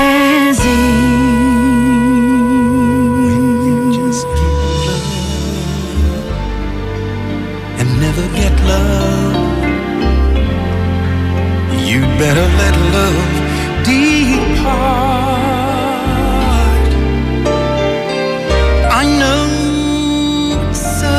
Better let love depart. I know so,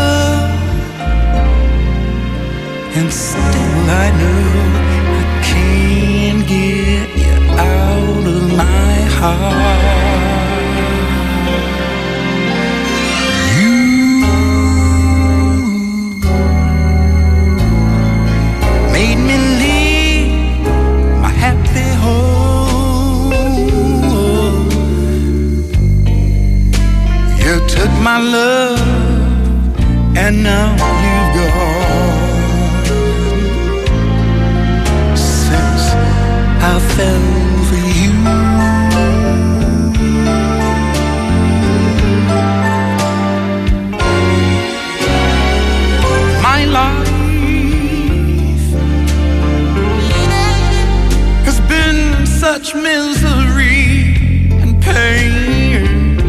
and still I know I can't get you out of my heart. You made me leave my happy home. You took my love and now you've gone. Since I fell for you, my life has been such misery and pain.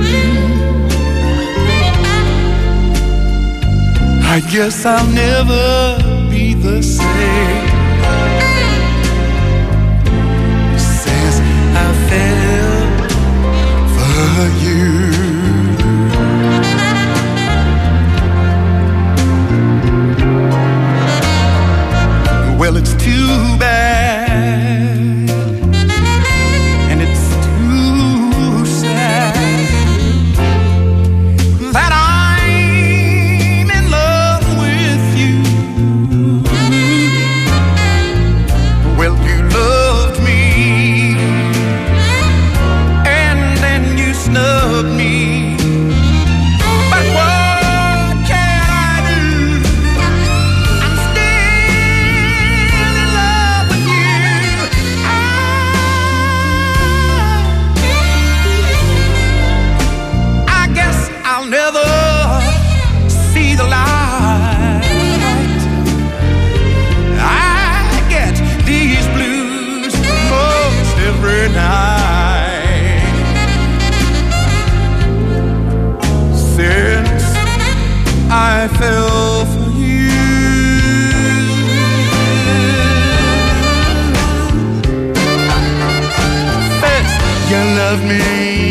I guess I'll never be the same since I fell for you. Well, it's too bad, and it's too sad that I'm in love with you. Well, you loved me, and then you snubbed me. But what can I do? I'm still in love with you. I guess I'll never see the light. I get these blues most every night since I fell for you. First you loved me,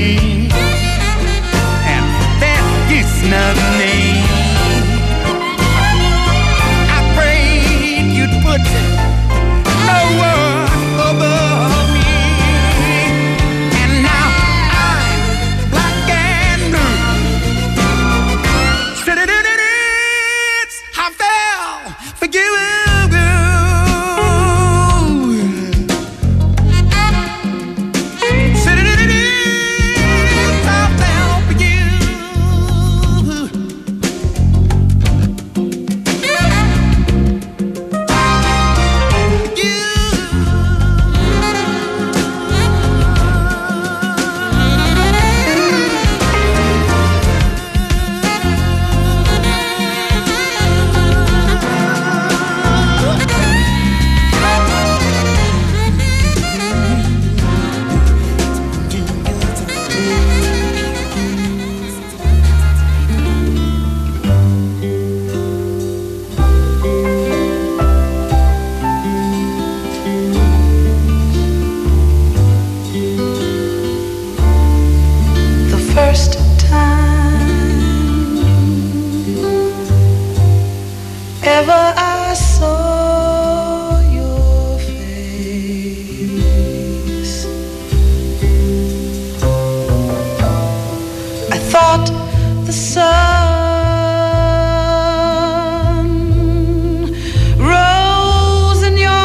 and then you snubbed me. I prayed you'd put no one above me, and now I'm black and blue. I fell for you. First time ever I saw your face, I thought the sun rose in your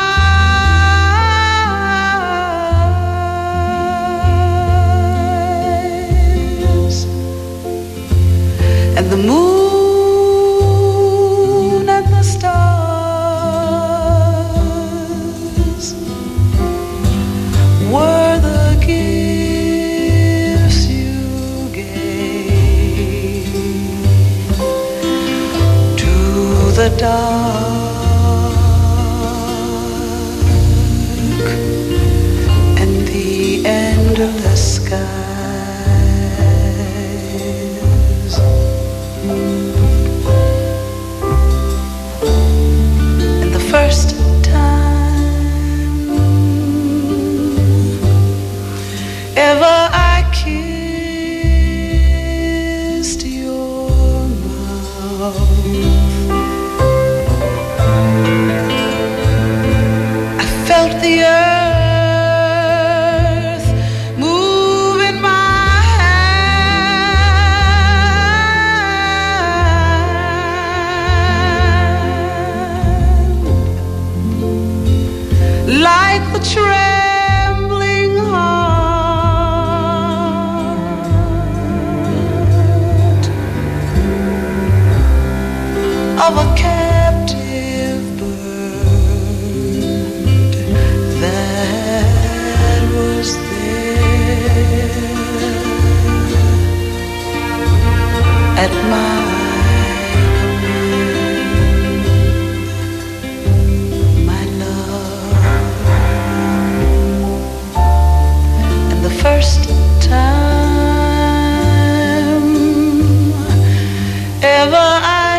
eyes, and the moon and the stars were the gifts you gave to the dark and the end endless skies. And the first time ever I kissed your mouth, I felt the earth move in my hand, like the trembling heart of a captive bird that was there at my command, my love. And the first time ever I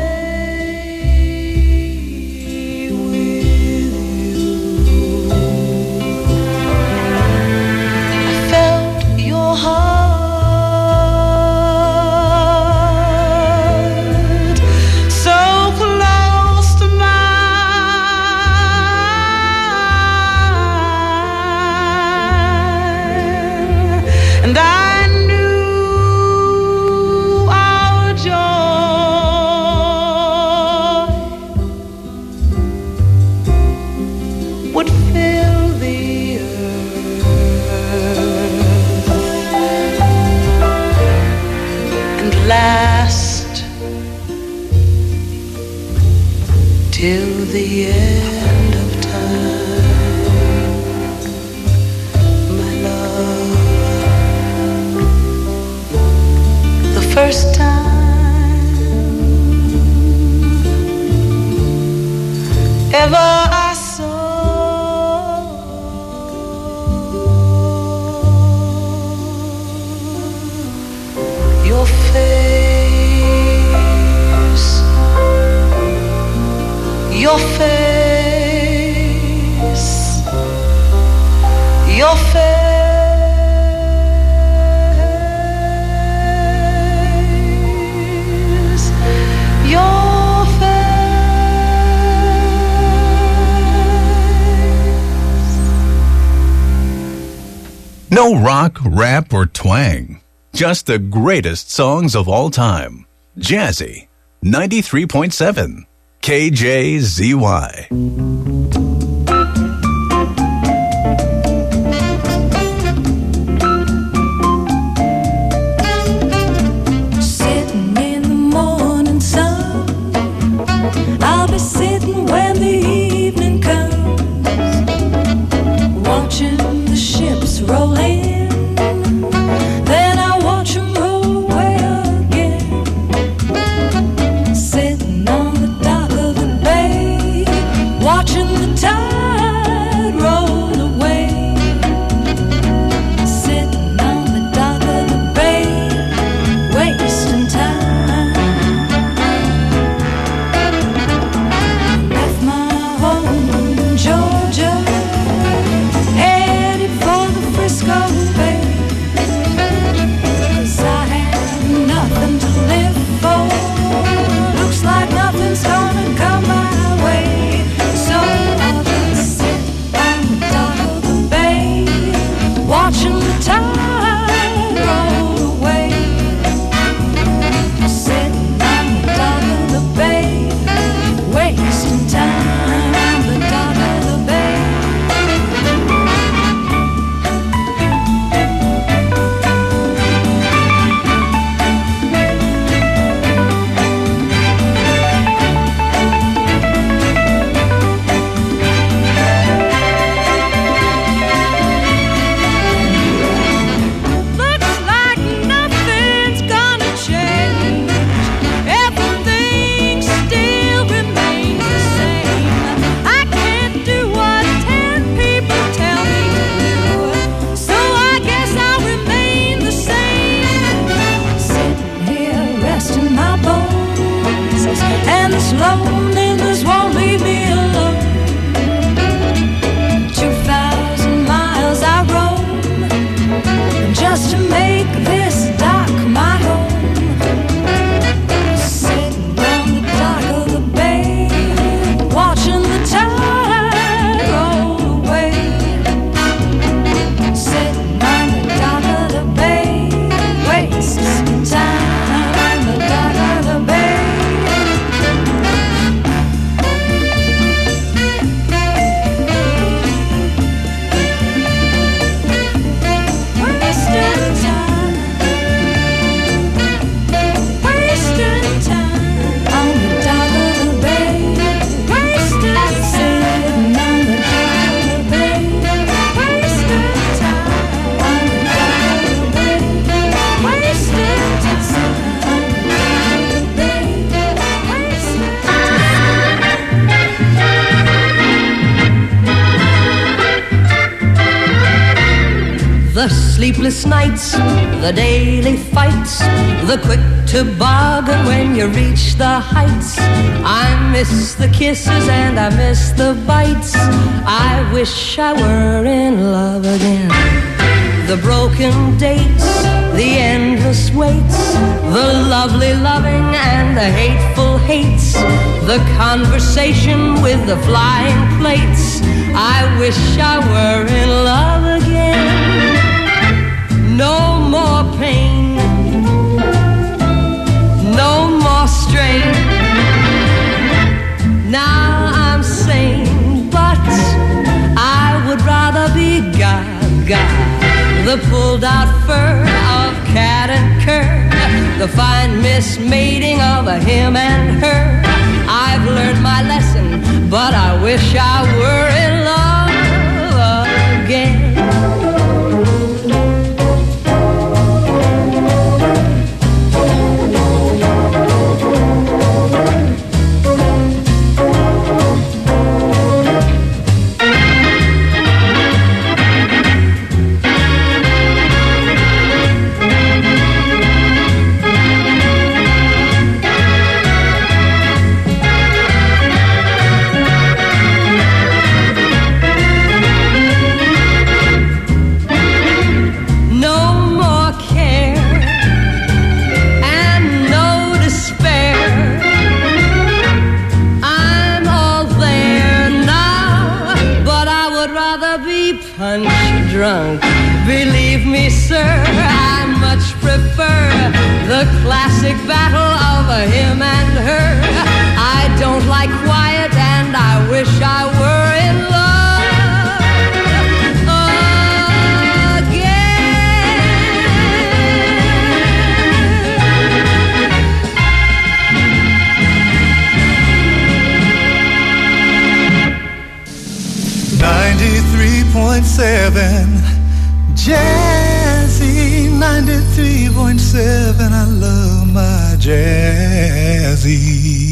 lay with you, I felt your heart so close to mine, and I knew our joy would fill the earth and last till the end of time, my love. The first time ever I saw your face, your face, your face, your face. No rock, rap, or twang. Just the greatest songs of all time. Jazzy, 93.7, KJZY. Sitting in the morning sun, I'll be sitting when the evening comes, watching the ships roll in, then I watch them roll away again. Sitting on the dock of the bay, watching the tide roll away. Sitting on the dock of the bay, wasting time. Left my home in Georgia, headed for the Frisco The sleepless nights, the daily fights, the quick toboggan when you reach the heights. I miss the kisses and I miss the bites. I wish I were in love again. The broken dates, the endless waits, the lovely loving and the hateful hates, the conversation with the flying plates. I wish I were in love again. No more pain, no more strain. Now I'm sane, but I would rather be Gaga. The pulled out fur of cat and cur, the fine mismating of a him and her. I've learned my lesson, but I wish I were in love again. Drunk. Believe me, sir, I much prefer the classic battle of a him and her. I don't like quiet and I wish I were in love again. 93.7 Jazzy, 93.7, I love my Jazzy.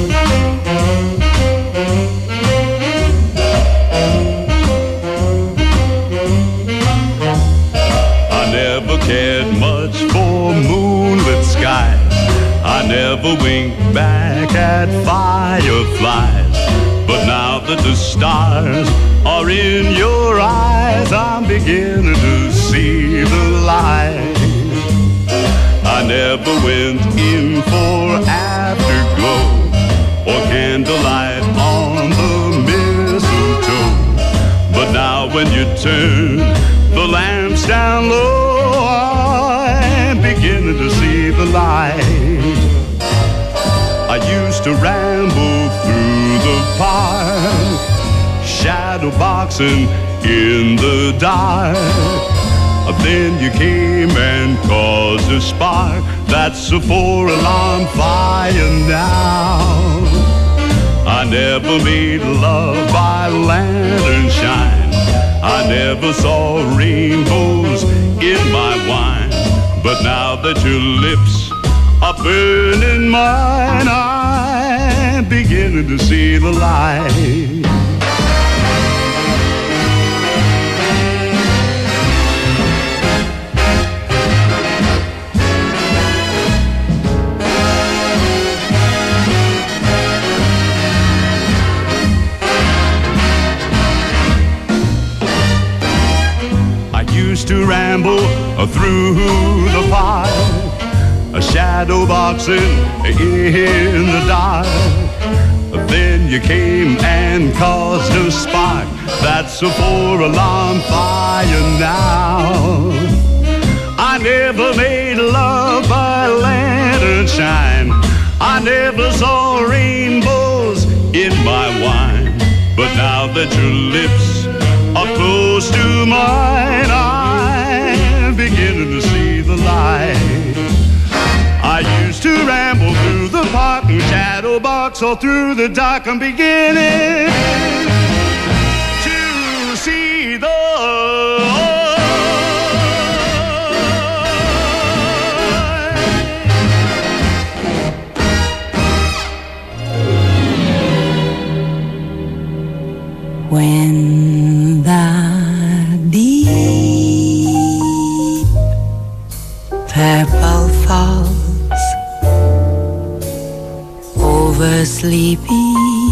I never cared much for moonlit skies. I never winked back at fireflies. But now that the stars are in your eyes, I'm beginning to see the light. I never went in for afterglow or candlelight on the mistletoe. But now when you turn the lamps down low, I'm beginning to see the light. I used to ramble through the park, shadow boxing in the dark. Then you came and caused a spark. That's a 4-alarm fire now. I never made love by lantern shine. I never saw rainbows in my wine. But now that your lips are burning mine, I'm beginning to see the light. Used to ramble through the park, a shadow boxing in the dark. Then you came and caused a spark. That's a 4-alarm fire now. I never made love by lantern shine. I never saw rainbows in my wine. But now that your lips are close to mine, I'm beginning to see the light. I used to ramble through the park and shadow box all through the dark. I'm beginning to see the when the deep sleepy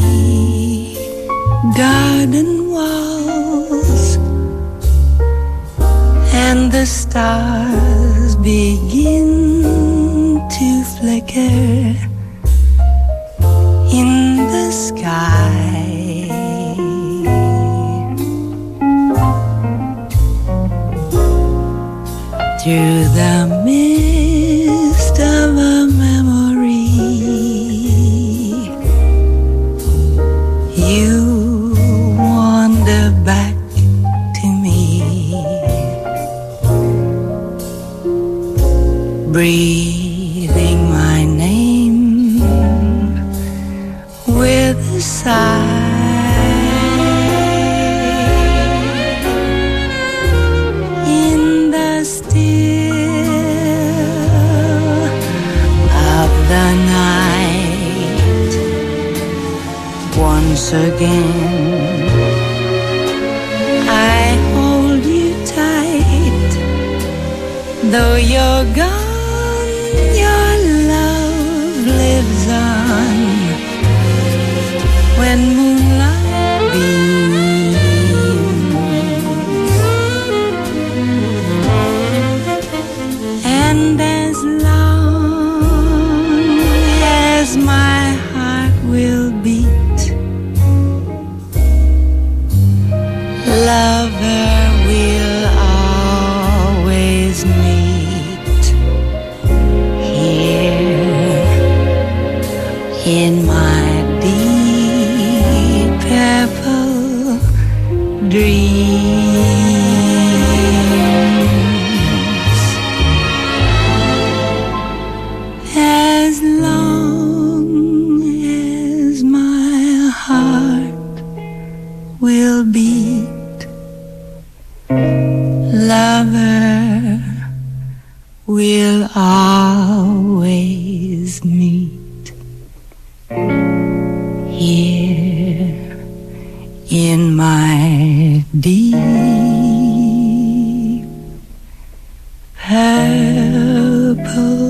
garden walls, and the stars begin to flicker in the sky. Through the mist of a memory, you wander back to me, breathing my name with a sigh. In the still of the night, once again I hold you tight. Though you're gone, your love lives on. When moonlight beams, and as long as my heart will beat, lover will always meet here in my deep purple dreams. As long as my heart will beat, lover will always meet here in my deep purple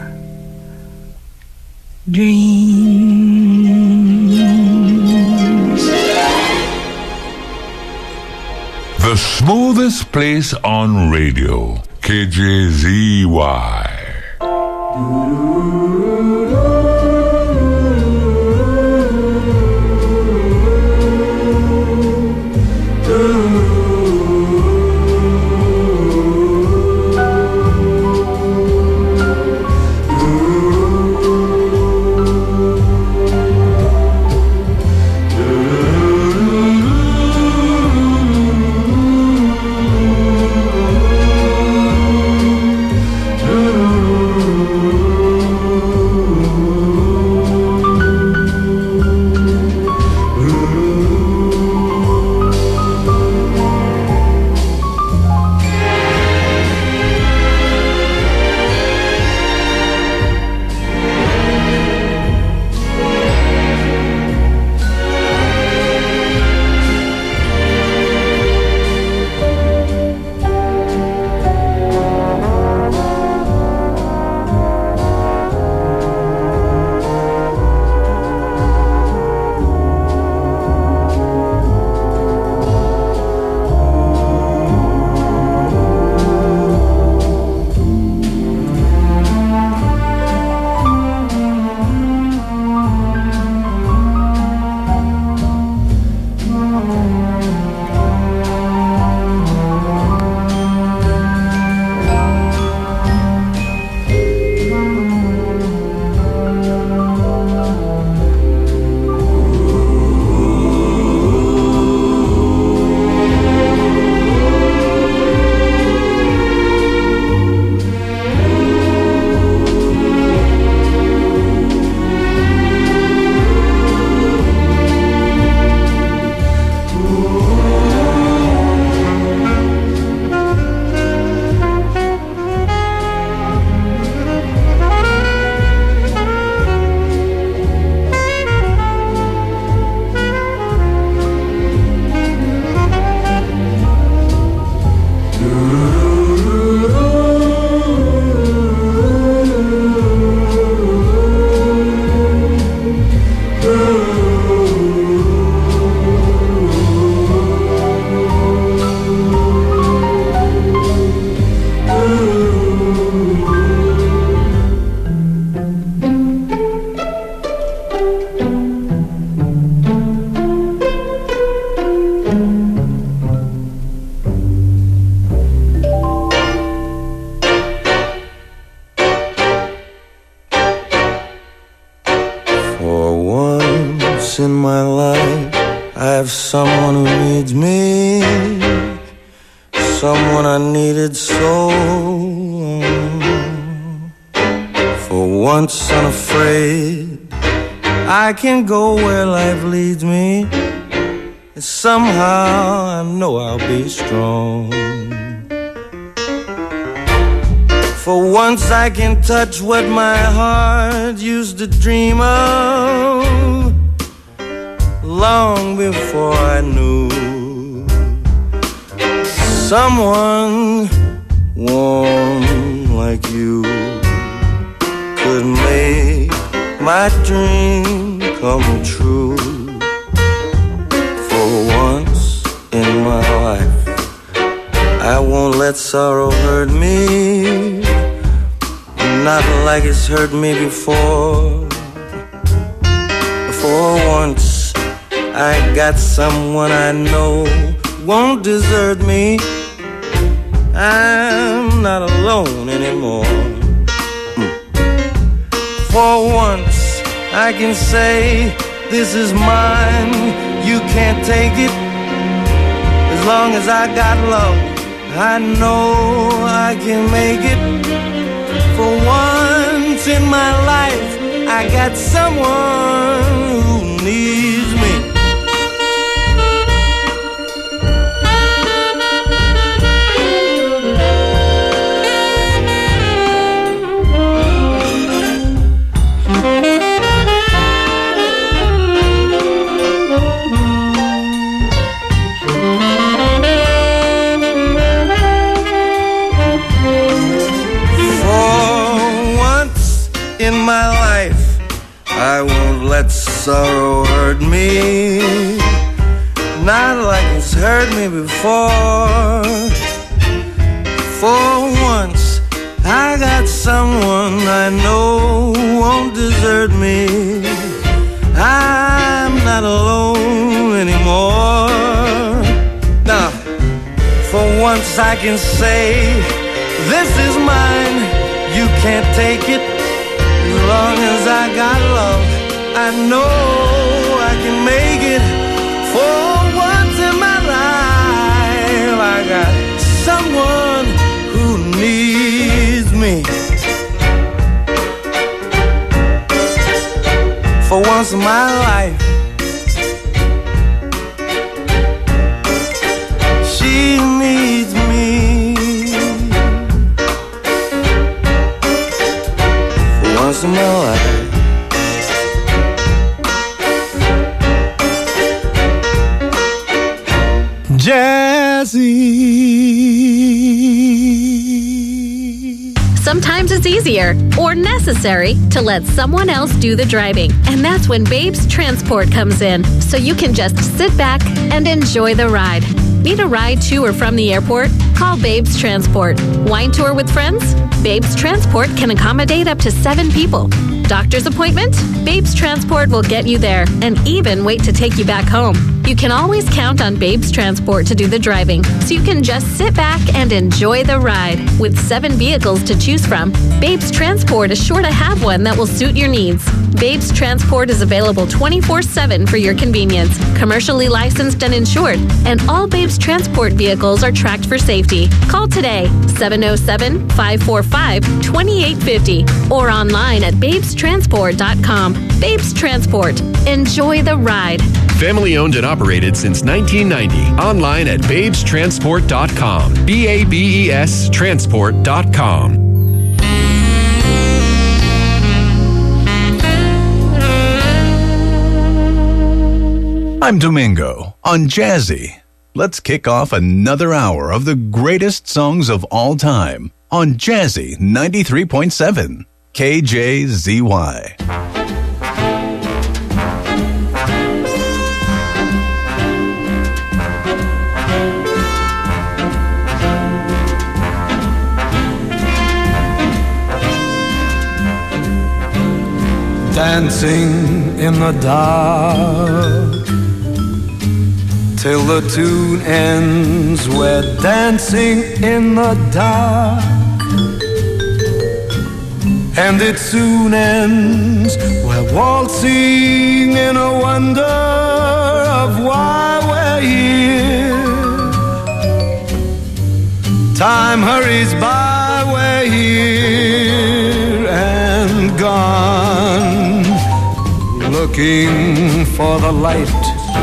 dreams. The smoothest place on radio, KJZY. once in my life I have someone who needs me, someone I needed so. For once unafraid, I can go where life leads me, and somehow I know I'll be strong. For once I can touch what my heart used to dream of, long before I knew someone warm like you could make my dream come true. For once in my life, I won't let sorrow hurt me, not like it's hurt me before. For once I got someone I know won't desert me. I'm not alone anymore. For once I can say, this is mine, you can't take it. As long as I got love, I know I can make it. For once in my life, I got someone who needs me. In my life, I won't let sorrow hurt me, not like it's hurt me before. For once, I got someone I know won't desert me. I'm not alone anymore. Now, for once I can say, this is mine, you can't take it. As long as I got love, I know I can make it. For once in my life, I got someone who needs me. For once in my life, she needs me. Once in my life. Jazzy. Sometimes it's easier or necessary to let someone else do the driving. And that's when Babes Transport comes in. So you can just sit back and enjoy the ride. Need a ride to or from the airport? Call Babes Transport. Wine tour with friends? Babes Transport can accommodate up to 7 people. Doctor's appointment? Babes Transport will get you there and even wait to take you back home. You can always count on Babes Transport to do the driving, so you can just sit back and enjoy the ride. With 7 vehicles to choose from, Babes Transport is sure to have one that will suit your needs. Babes Transport is available 24/7 for your convenience, commercially licensed and insured, and all Babes Transport vehicles are tracked for safety. Call today, 707-545-2850, or online at babestransport.com. Babes Transport. Enjoy the ride. Family owned and operated since 1990. Online at babestransport.com. BABES transport.com. I'm Domingo on Jazzy. Let's kick off another hour of the greatest songs of all time on Jazzy 93.7 KJZY. Dancing in the dark till the tune ends. We're dancing in the dark, and it soon ends while waltzing in a wonder of why we're here. Time hurries by, we're here and gone, looking for the light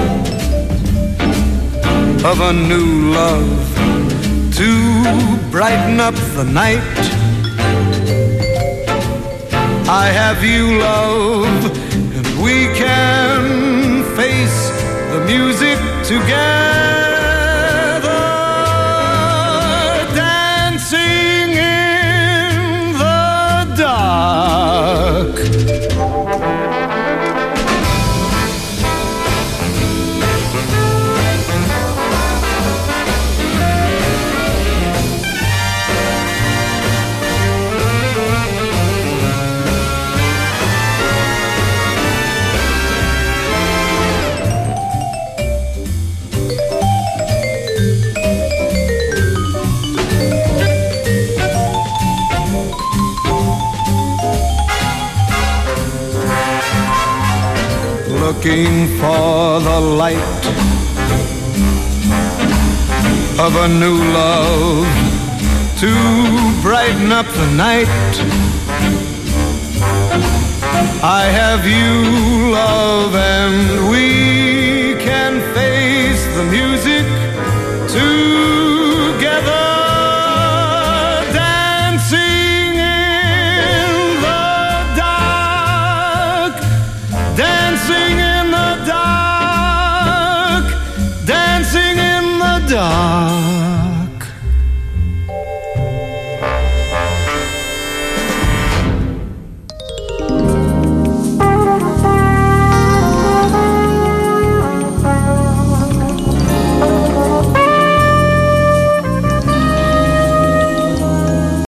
of a new love to brighten up the night. I have you, love, and we can face the music together, dancing in the dark. Looking for the light of a new love to brighten up the night. I have you, love, and we